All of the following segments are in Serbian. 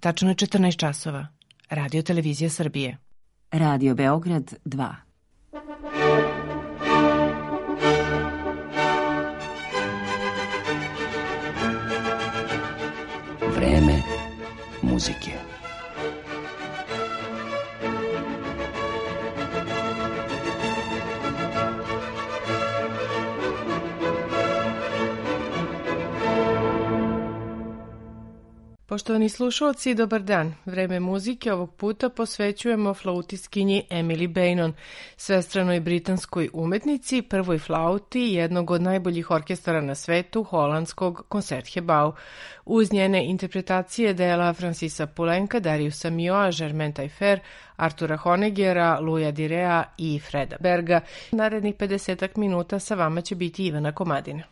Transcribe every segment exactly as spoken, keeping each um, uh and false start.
Tačno je četrnaest časova. Radio Televizija Srbije. Radio Beograd dva. Vreme muzike. Poštovani slušalci, dobar dan. Vreme muzike ovog puta posvećujemo flautistkinji Emily Beynon, svestranoj britanskoj umetnici, prvoj flauti jednog od najboljih orkestara na svetu, holandskog Concertgebouw. Uz njene interpretacije dela Francisa Poulenca, Dariusa Milhaud'a, Germaine Taillefer, Artura Honeggera, Louisa Direa i Freda Berga. Narednih pedesetak minuta sa vama će biti Ivana Komadina.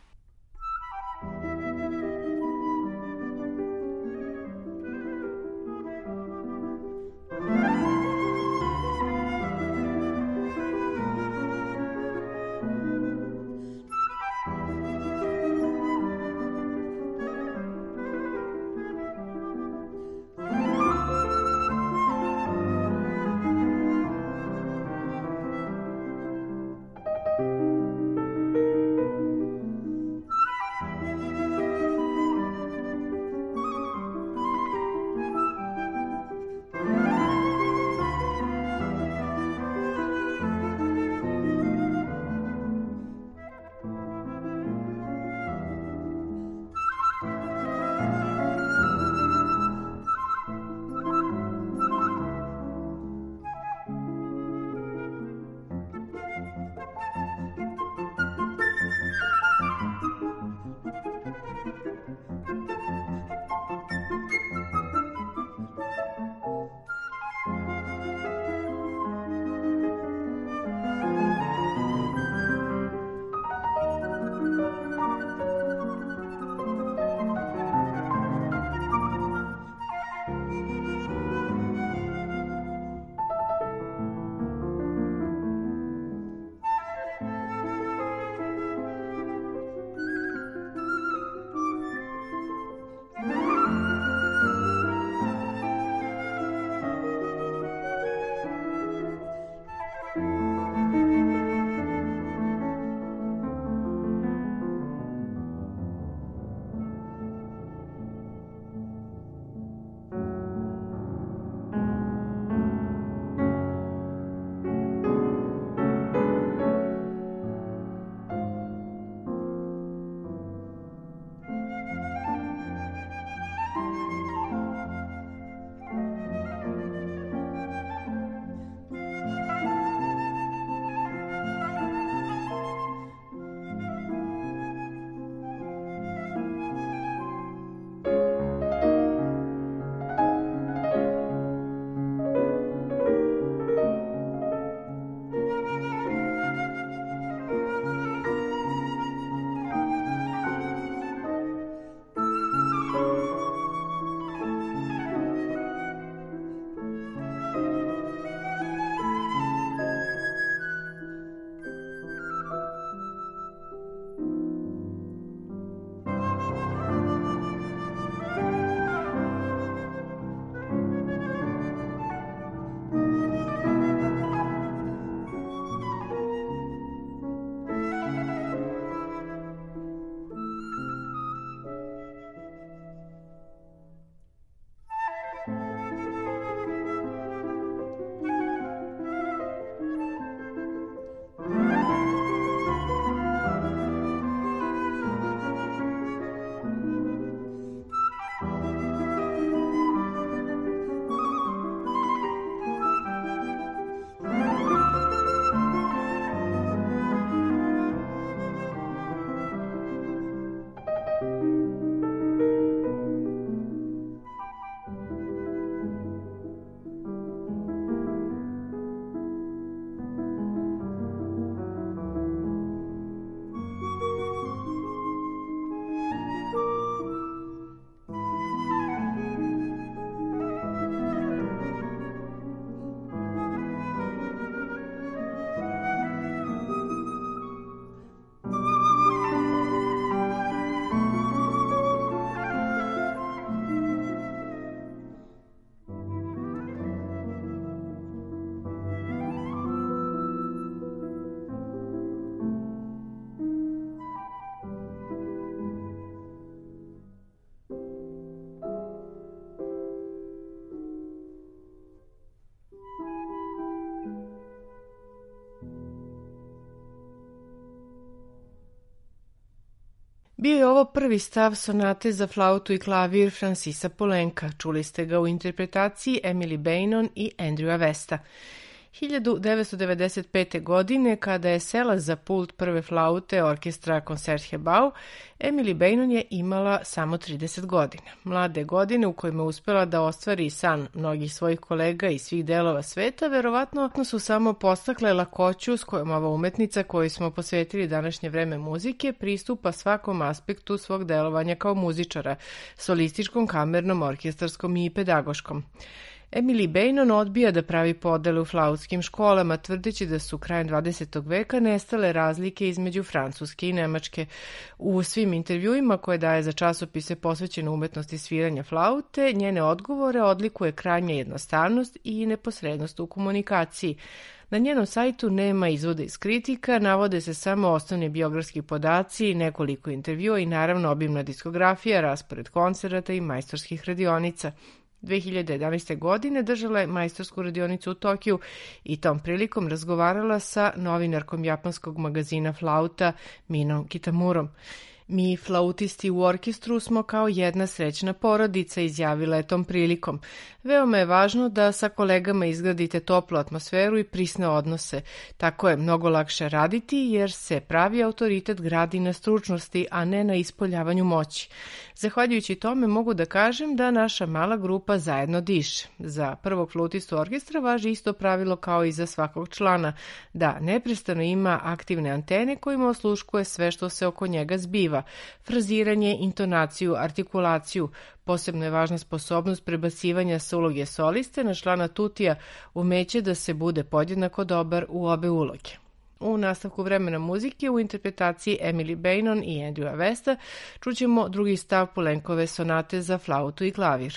Bio je ovo prvi stav sonate za flautu i klavir Francisa Poulenca. Čuli ste ga u interpretaciji Emily Beynon i Andrewa Westa. hiljadu devetsto devedeset pete. godine, kada je sela za pult prve flaute orkestra Concertgebouw, Emily Beynon je imala samo trideset godina. Mlade godine u kojima je uspela da ostvari san mnogih svojih kolega iz svih delova sveta, verovatno su samo postakle lakoću s kojom ova umetnica koju smo posvetili današnje vreme muzike pristupa svakom aspektu svog delovanja kao muzičara, solističkom, kamernom, orkestarskom i pedagoškom. Emily Beynon odbija da pravi podele u flautskim školama, tvrdeći da su krajem dvadesetog veka nestale razlike između Francuske i Nemačke. U svim intervjuima koje daje za časopise posvećene umetnosti sviranja flaute, njene odgovore odlikuje krajnja jednostavnost i neposrednost u komunikaciji. Na njenom sajtu nema izvoda iz kritika, navode se samo osnovni biografski podaci, nekoliko intervjua i naravno obimna diskografija, raspored koncerata i majstorskih radionica. dve hiljade jedanaeste. godine držala je majstorsku radionicu u Tokiju i tom prilikom razgovarala sa novinarkom japanskog magazina Flauta Minom Kitamurom. Mi, flautisti u orkestru, smo kao jedna srećna porodica, izjavila je tom prilikom. Veoma je važno da sa kolegama izgradite toplu atmosferu i prisne odnose. Tako je mnogo lakše raditi jer se pravi autoritet gradi na stručnosti, a ne na ispoljavanju moći. Zahvaljujući tome mogu da kažem da naša mala grupa zajedno diše. Za prvog flautistu orkestra važi isto pravilo kao i za svakog člana, da neprestano ima aktivne antene kojima osluškuje sve što se oko njega zbiva. Fraziranje, intonaciju, artikulaciju. Posebno je važna sposobnost prebacivanja sa uloge soliste na člana tutija, umeće da se bude podjednako dobar u obe uloge. U nastavku vremena muzike u interpretaciji Emily Beynon i Andrewa Westa čućemo drugi stav Poulencove sonate za flautu i klavir.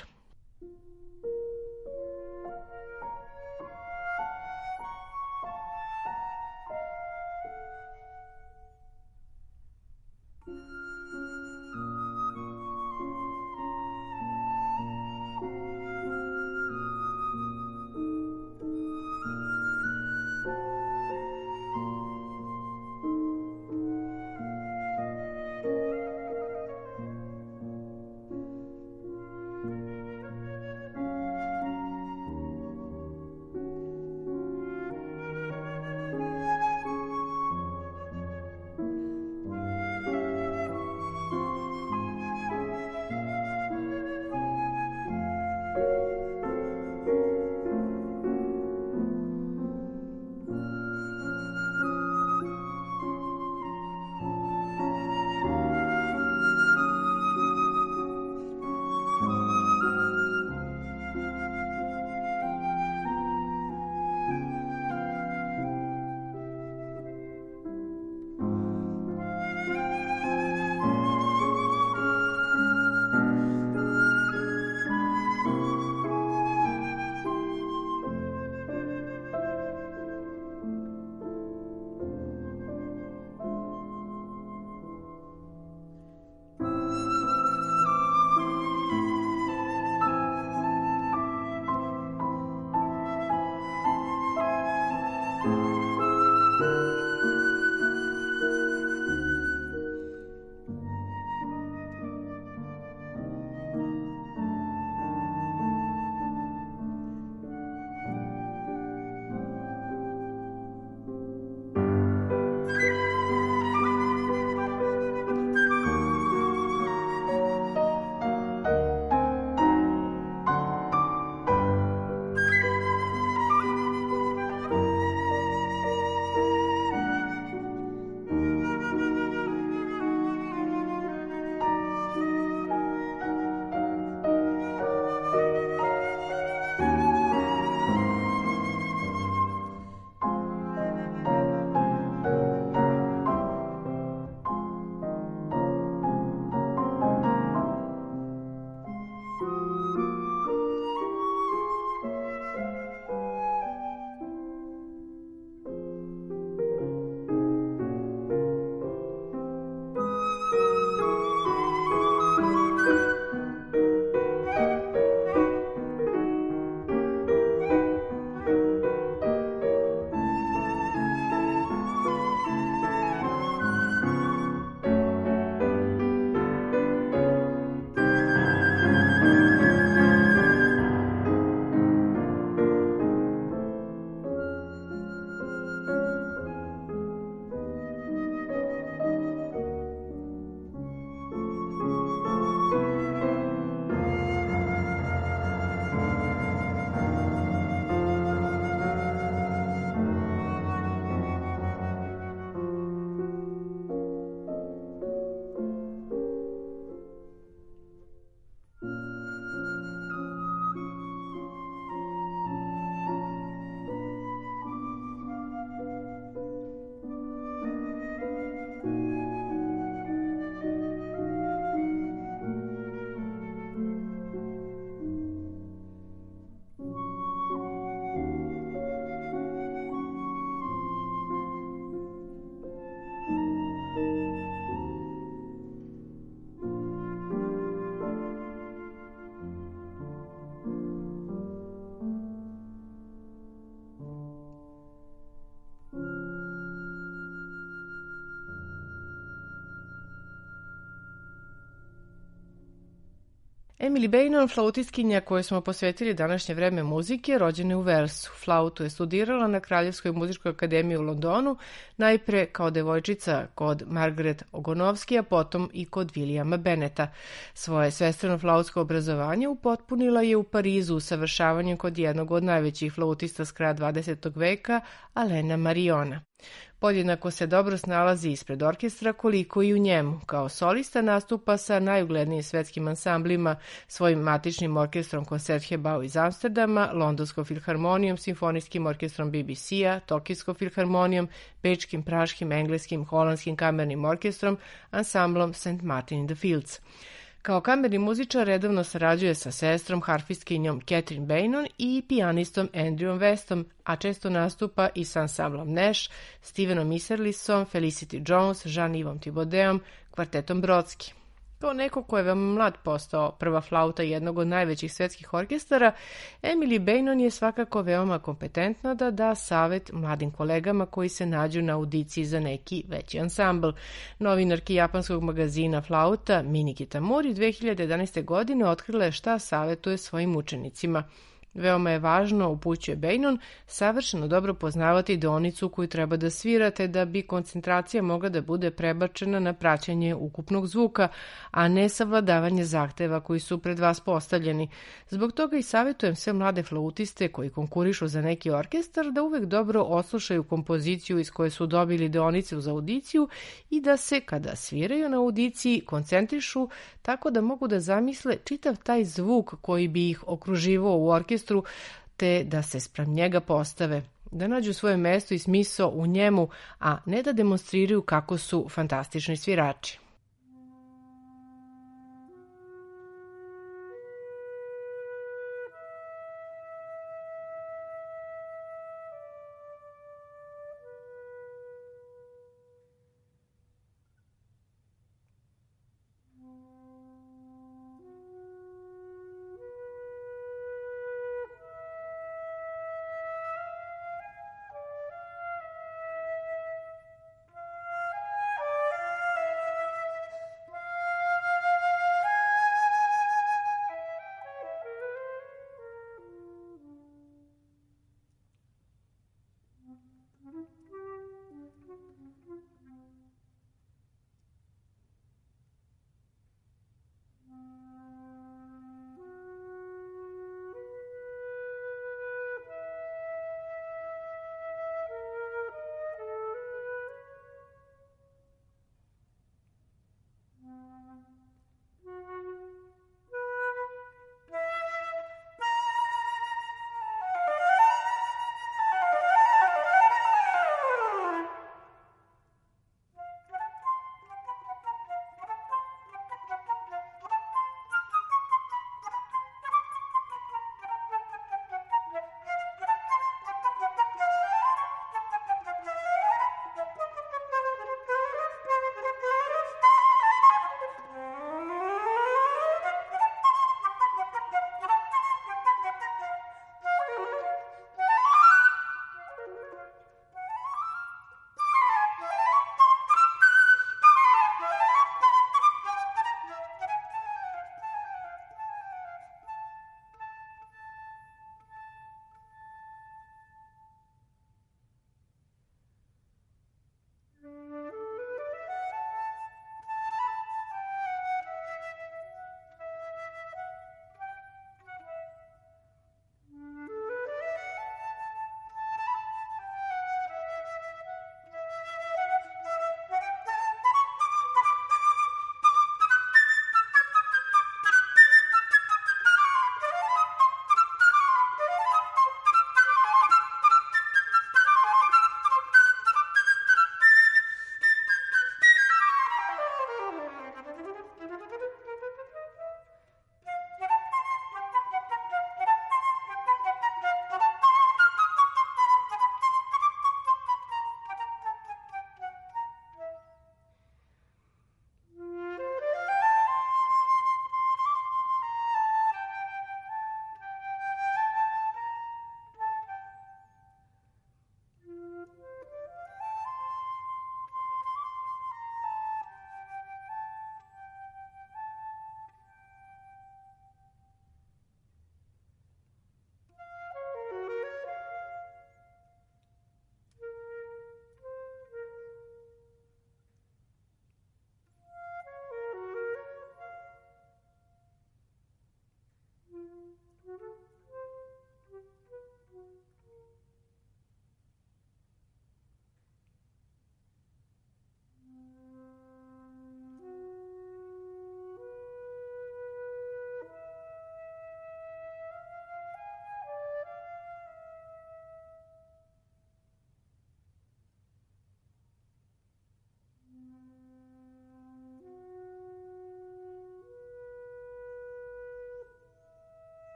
Emily Beynon, flautistkinja kojoj smo posvetili današnje vreme muzike, rođena je u Walesu. Flautu je studirala na Kraljevskoj muzičkoj akademiji u Londonu, najpre kao devojčica kod Margaret Ogonovski, a potom i kod Williama Benneta. Svoje svestrano flautsko obrazovanje upotpunila je u Parizu usavršavanjem kod jednog od najvećih flautista s kraja dvadesetog veka, Alena Mariona. Podjednako se dobro snalazi ispred orkestra koliko i u njemu. Kao solista nastupa sa najuglednijim svetskim ansamblima, svojim matičnim orkestrom Concertgebouw iz Amsterdama, Londonskom filharmonijom, simfonijskim orkestrom B B C-a, Tokijskom filharmonijom, bečkim, praškim, engleskim, holandskim kamernim orkestrom, ansamblom Saint Martin in the Fields. Kao kamerni muzičar redovno sarađuje sa sestrom, harfistkinjom Catherine Beynon i pijanistom Andrewom Westom, a često nastupa i sa ansamblom Nash, Stevenom Isserlisom, Felicity Jones, Jean-Yves Thibaudetom, kvartetom Brodski. Kao neko ko je veoma mlad postao prva flauta jednog od najvećih svetskih orkestara, Emily Beynon je svakako veoma kompetentna da da savet mladim kolegama koji se nađu na audiciji za neki veći ansambl. Novinarki japanskog magazina Flauta Mini Kitamori dve hiljade jedanaeste. godine otkrila je šta savetuje svojim učenicima. Veoma je važno, upućuje Beynon, savršeno dobro poznavati deonicu koju treba da svirate da bi koncentracija mogla da bude prebačena na praćenje ukupnog zvuka, a ne savladavanje zahteva koji su pred vas postavljeni. Zbog toga i savjetujem sve mlade flautiste koji konkurišu za neki orkestar da uvek dobro oslušaju kompoziciju iz koje su dobili deonice uz audiciju i da se, kada sviraju na audiciji, koncentrišu tako da mogu da zamisle čitav taj zvuk koji bi ih okruživao u orkestru, te da se spram njega postave, da nađu svoje mesto i smisao u njemu, a ne da demonstriraju kako su fantastični svirači.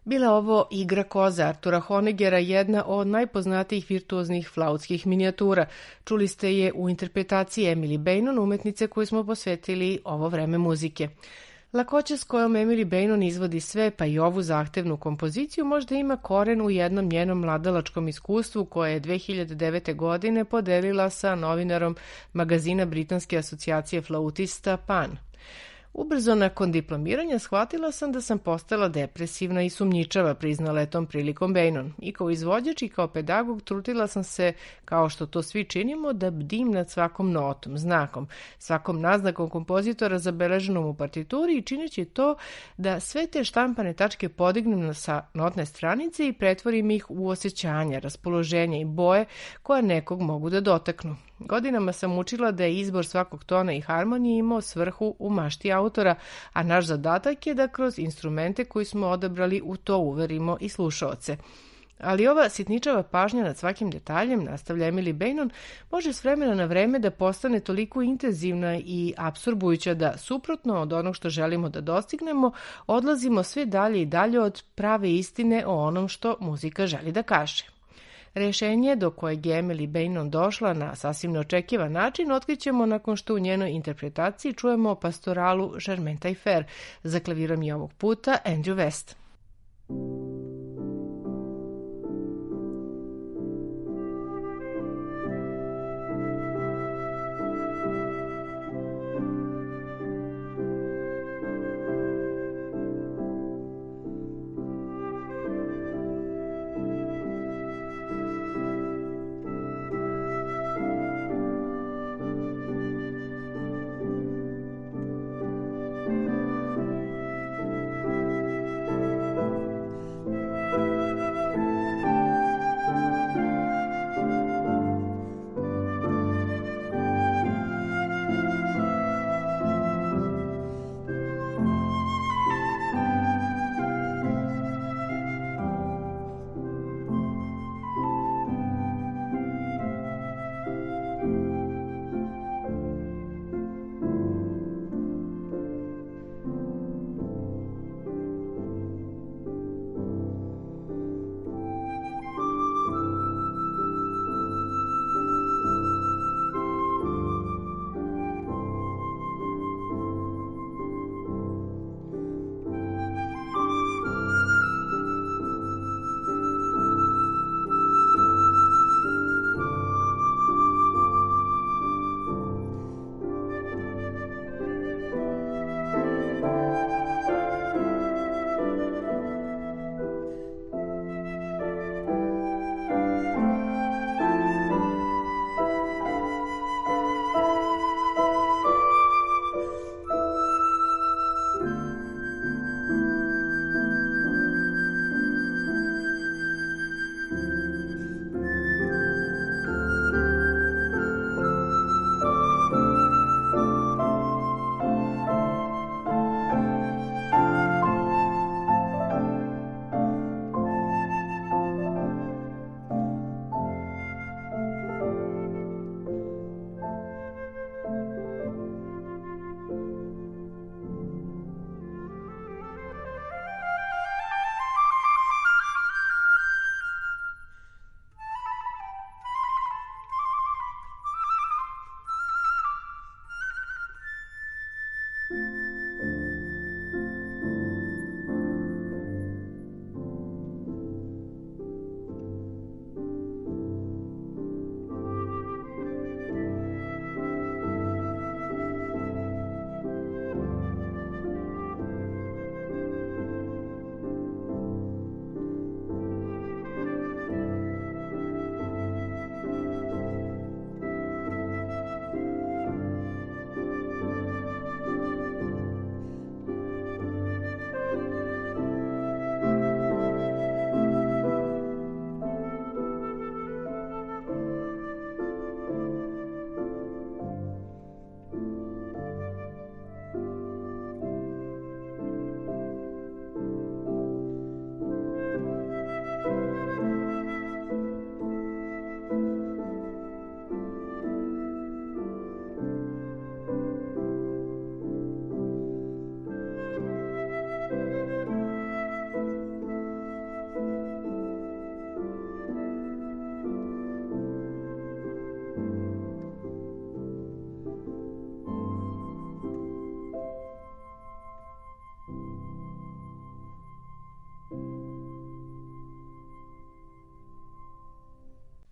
Bila ovo Igra koza Artura Honegera, jedna od najpoznatijih virtuoznih flautskih minijatura. Čuli ste je u interpretaciji Emily Beynon, umetnice koju smo posvetili ovo vreme muzike. Lakoća s kojom Emily Beynon izvodi sve, pa i ovu zahtevnu kompoziciju, možda ima koren u jednom njenom mladalačkom iskustvu koje je dve hiljade devete. godine podelila sa novinarom magazina Britanske asocijacije flautista Pan. Ubrzo nakon diplomiranja shvatila sam da sam postala depresivna i sumnjičava, priznala je tom prilikom Beynon. I kao izvođač i kao pedagog trudila sam se, kao što to svi činimo, da bdim nad svakom notom, znakom, svakom naznakom kompozitora zabeleženom u partituri i čineći to da sve te štampane tačke podignem sa notne stranice i pretvorim ih u osjećanja, raspoloženja i boje koja nekog mogu da dotaknu. Godinama sam učila da je izbor svakog tona i harmonije imao svrhu u mašti autora, a naš zadatak je da kroz instrumente koji smo odabrali u to uverimo i slušaoce. Ali ova sitničava pažnja nad svakim detaljem, nastavlja Emily Beynon, može s vremena na vreme da postane toliko intenzivna i apsorbujuća da, suprotno od onog što želimo da dostignemo, odlazimo sve dalje i dalje od prave istine o onom što muzika želi da kaže. Rešenje do kojeg je Emily Beynon došla na sasvim neočekivan način otkrićemo nakon što u njenoj interpretaciji čujemo pastoralu Germaine Taillefer. Za klavirom je ovog puta Andrew West.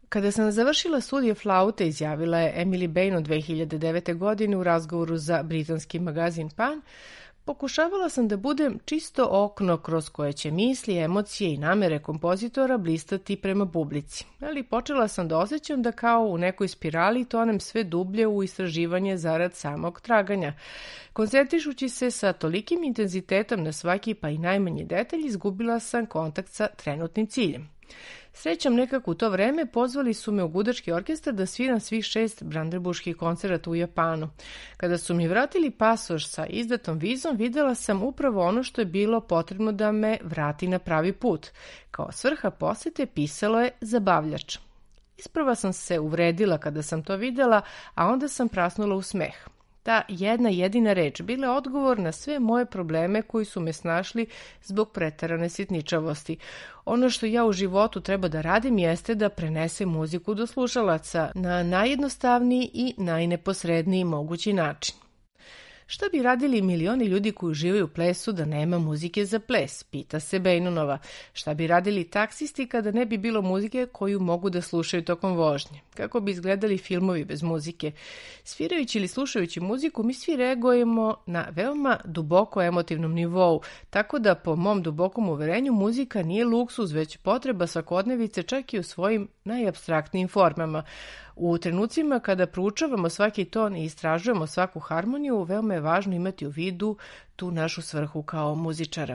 Kada sam završila studije flaute, izjavila je Emily Bain dve hiljade devete. godine u razgovoru za britanski magazin Pan, pokušavala sam da budem čisto okno kroz koje će misli, emocije i namere kompozitora blistati prema publici, ali počela sam da osjećam da kao u nekoj spirali tonem sve dublje u istraživanje zarad samog traganja. Koncentrišući se sa tolikim intenzitetom na svaki pa i najmanji detalj, izgubila sam kontakt sa trenutnim ciljem. Srećom, nekako u to vreme pozvali su me u gudački orkestar da sviram svih šest brandenburških koncerata u Japanu. Kada su mi vratili pasoš sa izdatom vizom, videla sam upravo ono što je bilo potrebno da me vrati na pravi put. Kao svrha posete pisalo je zabavljač. Isprva sam se uvredila kada sam to videla, a onda sam prasnula u smeh. Ta jedna jedina reč bila je odgovor na sve moje probleme koji su me snašli zbog preterane sitničavosti. Ono što ja u životu treba da radim jeste da prenesem muziku do slušalaca na najjednostavniji i najneposredniji mogući način. Šta bi radili milioni ljudi koji uživaju u plesu da nema muzike za ples, pita se Bejnonova. Šta bi radili taksisti kada ne bi bilo muzike koju mogu da slušaju tokom vožnje? Kako bi izgledali filmovi bez muzike? Svirajući ili slušajući muziku, mi svi reagujemo na veoma duboko emotivnom nivou, tako da po mom dubokom uverenju muzika nije luksuz, već potreba svakodnevice, čak i u svojim najapstraktnijim formama. U trenucima kada proučavamo svaki ton i istražujemo svaku harmoniju, veoma je važno imati u vidu tu našu svrhu kao muzičara.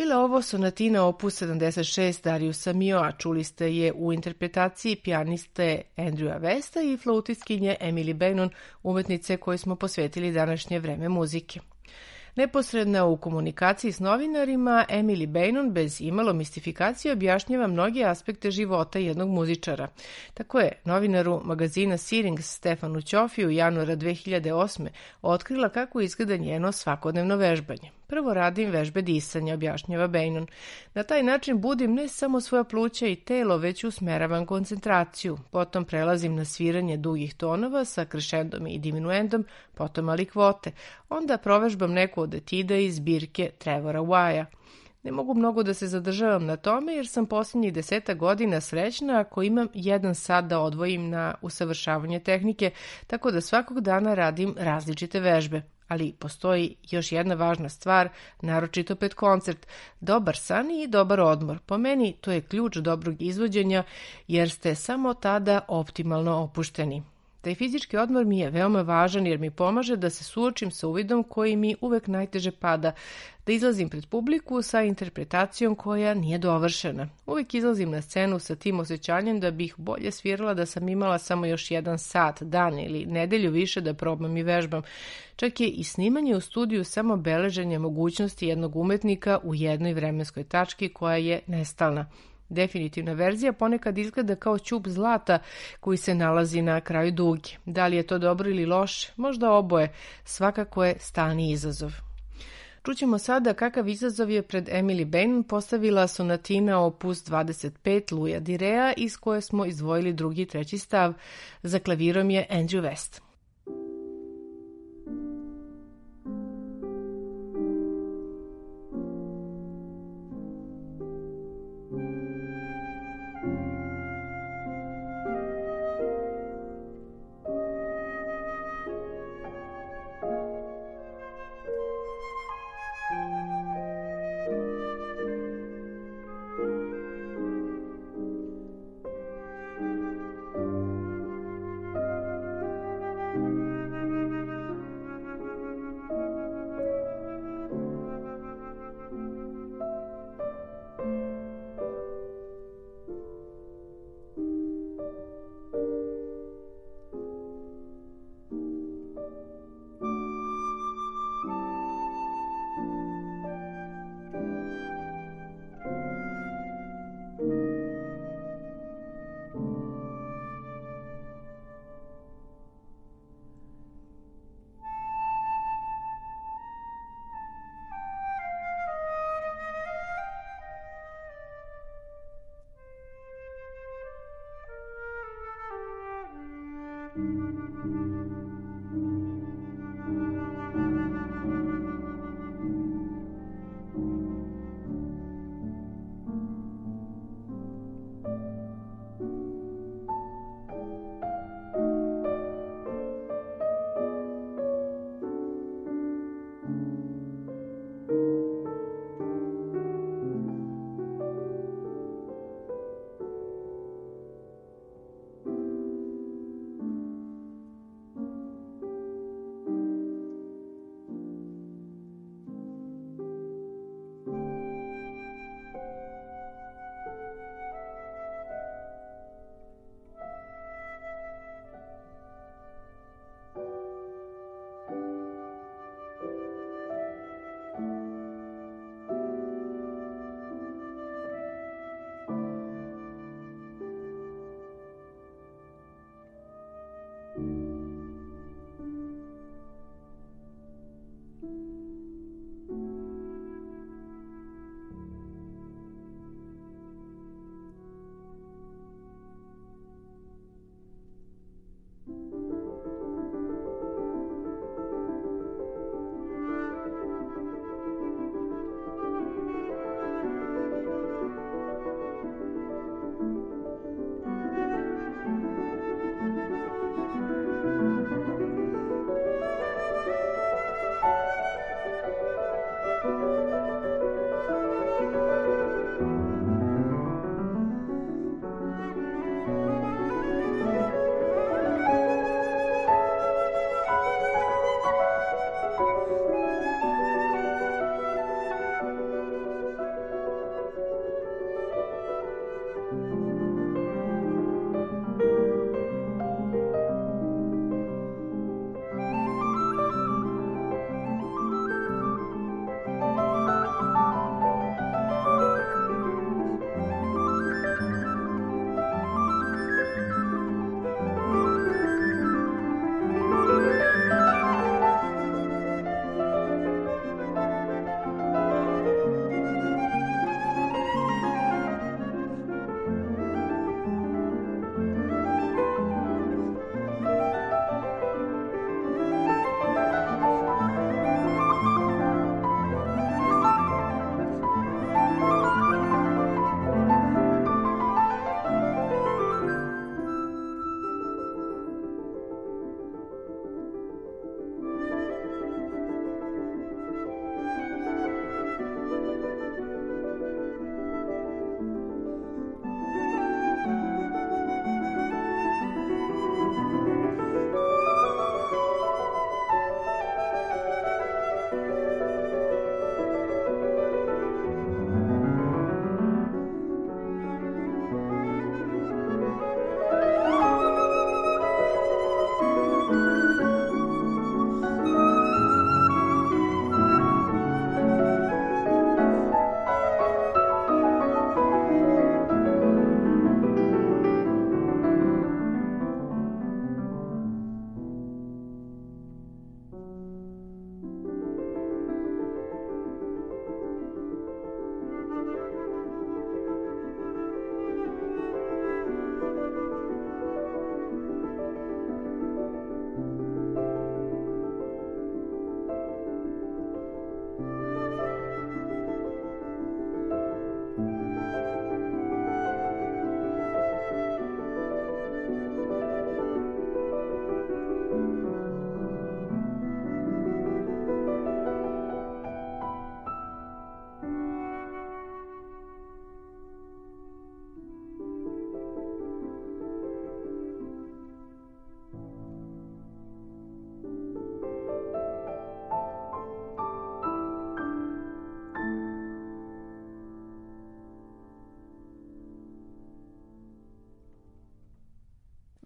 Bila ovo sonatina opus sedamdeset šest Dariusa Milhaudsa, čuli ste je u interpretaciji pijaniste Andrewa Westa i flautistkinje Emily Beynon, umetnice kojoj smo posvetili današnje vreme muzike. Neposredna u komunikaciji s novinarima, Emily Beynon bez imalo mistifikacije objašnjava mnoge aspekte života jednog muzičara. Tako je novinaru magazina Sirings Stefanu Ćofiju januara dve hiljade osme. otkrila kako izgleda njeno svakodnevno vežbanje. Prvo radim vežbe disanja, objašnjava Beynon. Na taj način budim ne samo svoja pluća i telo, već usmeravam koncentraciju. Potom prelazim na sviranje dugih tonova sa krešendom i diminuendom, potom alikvote. Onda provežbam neku od etida iz zbirke Trevora Wyatt. Ne mogu mnogo da se zadržavam na tome jer sam posljednjih deseta godina srećna ako imam jedan sat da odvojim na usavršavanje tehnike, tako da svakog dana radim različite vežbe. Ali postoji još jedna važna stvar, naročito pred koncert, dobar san i dobar odmor. Po meni to je ključ dobrog izvođenja jer ste samo tada optimalno opušteni. Taj fizički odmor mi je veoma važan jer mi pomaže da se suočim sa uvidom koji mi uvek najteže pada, da izlazim pred publiku sa interpretacijom koja nije dovršena. Uvek izlazim na scenu sa tim osjećanjem da bih bolje svirala da sam imala samo još jedan sat, dan ili nedelju više da probam i vežbam. Čak je i snimanje u studiju samo beleženje mogućnosti jednog umetnika u jednoj vremenskoj tački koja je nestalna. Definitivna verzija ponekad izgleda kao ćup zlata koji se nalazi na kraju duge. Da li je to dobro ili loše? Možda oboje. Svakako je stalni izazov. Čućemo sada kakav izazov je pred Emily Beynon postavila sonatina opus dvadeset pet Louisa Direa, iz koje smo izdvojili drugi i treći stav. Za klavirom je Andrew West.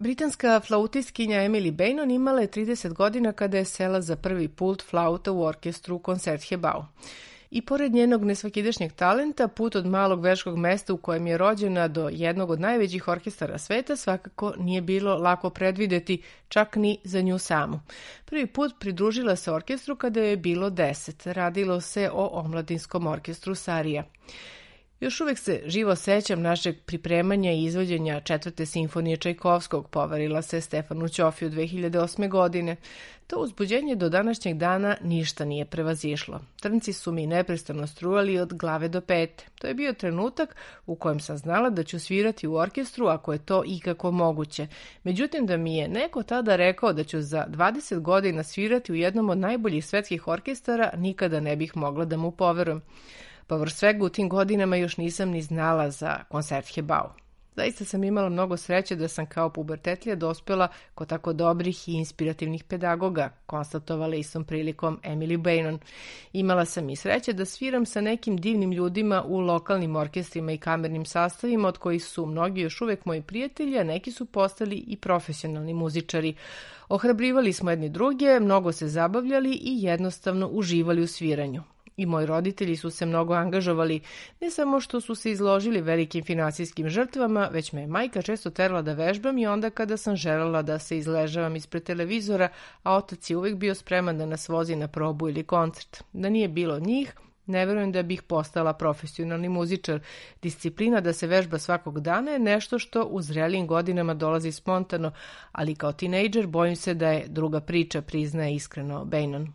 Britanska flautistkinja Emily Beynon imala je trideset godina kada je sela za prvi pult flauta u orkestru Concertgebouw. I pored njenog nesvakidašnjeg talenta, put od malog verškog mesta u kojem je rođena do jednog od najvećih orkestara sveta svakako nije bilo lako predvideti, čak ni za nju samu. Prvi put pridružila se orkestru kada je bilo deset. Radilo se o omladinskom orkestru Sarija. Još uvek se živo sećam našeg pripremanja i izvođenja četvrte simfonije Čajkovskog, poverila se Stefanu Ćofiju dve hiljade osme godine. To uzbuđenje do današnjeg dana ništa nije prevazišlo. Trnci su mi neprestano strujali od glave do pete. To je bio trenutak u kojem sam znala da ću svirati u orkestru ako je to ikako moguće. Međutim, da mi je neko tada rekao da ću za dvadeset godina svirati u jednom od najboljih svetskih orkestara, nikada ne bih mogla da mu poverujem. Povrh svega u tim godinama još nisam ni znala za Concertgebouw. Zaista sam imala mnogo sreće da sam kao pubertetlija dospela kod tako dobrih i inspirativnih pedagoga, konstatovala istom prilikom Emily Beynon. Imala sam i sreće da sviram sa nekim divnim ljudima u lokalnim orkestrima i kamernim sastavima, od kojih su mnogi još uvek moji prijatelji, a neki su postali i profesionalni muzičari. Ohrabrivali smo jedni druge, mnogo se zabavljali i jednostavno uživali u sviranju. I moji roditelji su se mnogo angažovali, ne samo što su se izložili velikim finansijskim žrtvama, već me je majka često terala da vežbam i onda kada sam želela da se izležavam ispred televizora, a otac je uvek bio spreman da nas vozi na probu ili koncert. Da nije bilo njih, ne verujem da bih postala profesionalni muzičar. Disciplina da se vežba svakog dana je nešto što u zrelijim godinama dolazi spontano, ali kao tinejdžer bojim se da je druga priča, priznaje iskreno Beynon.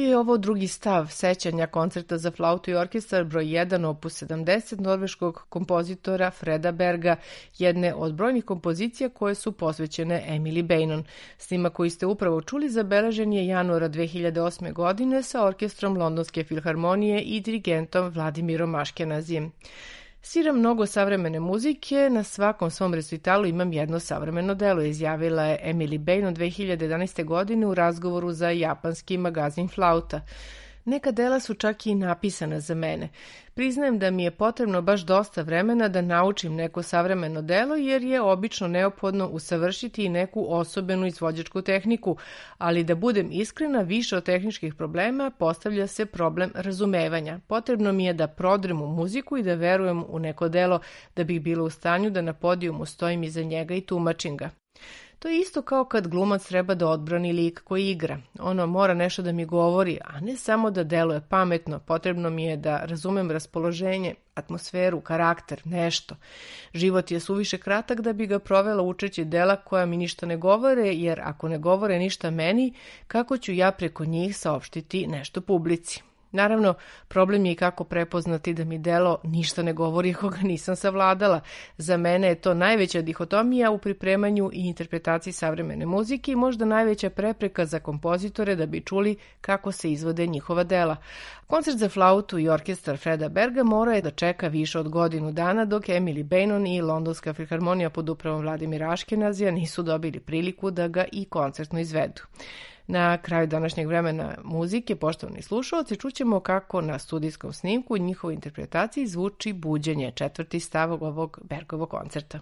Bio je ovo drugi stav sećanja koncerta za flautu i orkestar broj jedan opus sedamdeset norveškog kompozitora Freda Berga, jedne od brojnih kompozicija koje su posvećene Emily Beynon. Snimak koji ste upravo čuli zabeležen je januara dve hiljade osme godine sa orkestrom Londonske filharmonije i dirigentom Vladimirom Aškenazijem. Sviram mnogo savremene muzike, na svakom svom recitalu imam jedno savremeno delo, izjavila je Emily Beynon dve hiljade jedanaeste. godine u razgovoru za japanski magazin Flauta. Neka dela su čak i napisana za mene. Priznajem da mi je potrebno baš dosta vremena da naučim neko savremeno delo, jer je obično neophodno usavršiti i neku osobenu izvođačku tehniku, ali da budem iskrena, više od tehničkih problema postavlja se problem razumevanja. Potrebno mi je da prodrem u muziku i da verujem u neko delo da bih bila u stanju da na podijumu stojim iza njega i tumačim ga. To je isto kao kad glumac treba da odbrani lik koji igra. Ono mora nešto da mi govori, a ne samo da deluje pametno. Potrebno mi je da razumem raspoloženje, atmosferu, karakter, nešto. Život je suviše kratak da bi ga provela učeći dela koja mi ništa ne govore, jer ako ne govore ništa meni, kako ću ja preko njih saopštiti nešto publici? Naravno, problem je i kako prepoznati da mi delo ništa ne govori ako ga nisam savladala. Za mene je to najveća dihotomija u pripremanju i interpretaciji savremene muzike i možda najveća prepreka za kompozitore da bi čuli kako se izvode njihova dela. Koncert za flautu i orkestar Freda Berga mora je da čeka više od godinu dana dok Emily Beynon i Londonska filharmonija pod upravom Vladimira Aškenazija nisu dobili priliku da ga i koncertno izvedu. Na kraju današnjeg vremena muzike, poštovani slušalci, čućemo kako na studijskom snimku i njihovoj interpretaciji zvuči Buđenje, četvrti stav ovog Bergovog koncerta.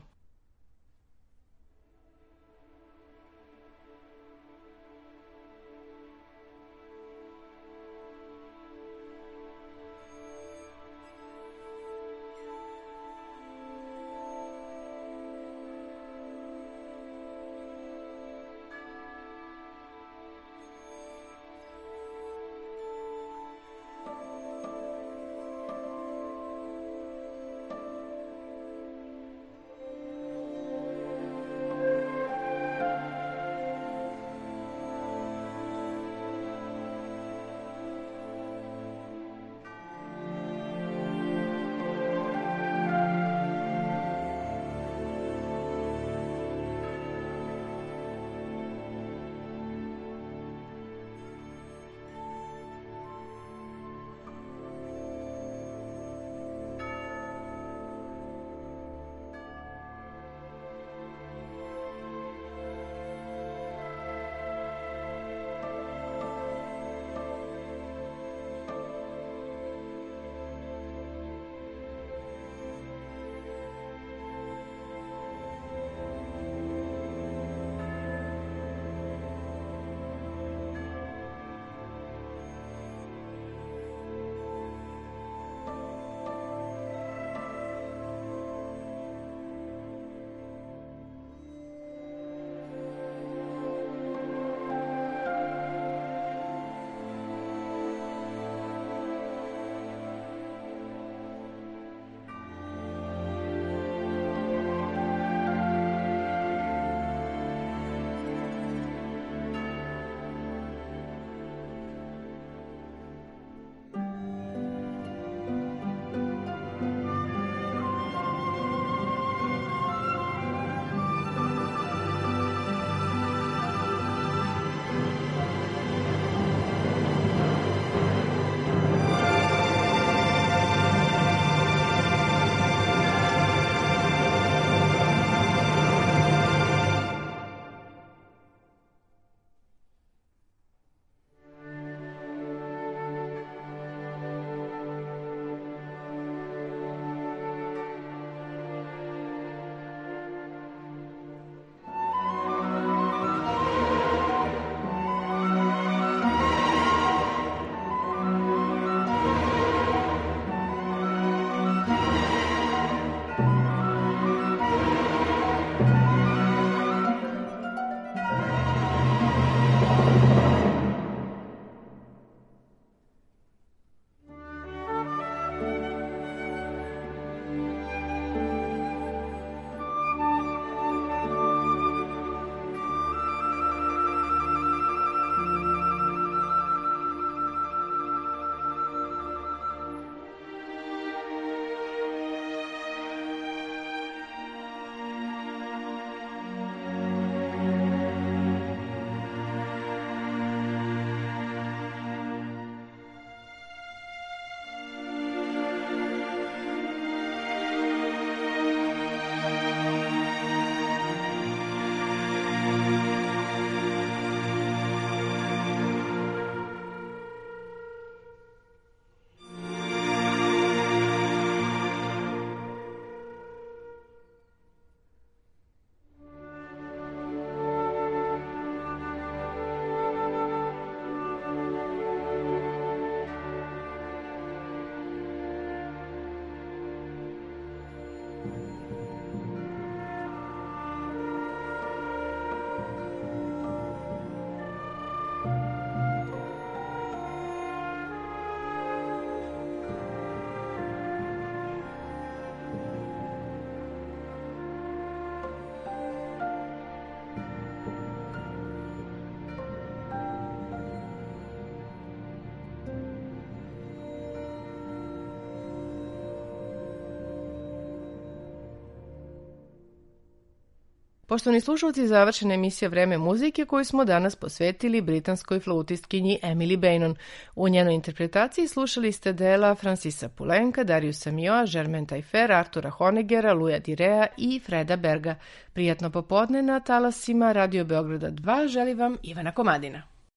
Poštovani slušalci, završena emisija Vreme muzike koju smo danas posvetili britanskoj flautistkinji Emily Beynon. U njenoj interpretaciji slušali ste dela Francisa Poulenca, Dariusa Milhaud'a, Germaine Taillefer, Artura Honeggera, Louisa Direa i Freda Berga. Prijatno popodne na talasima Radio Beograda dva želi vam Ivana Komadina.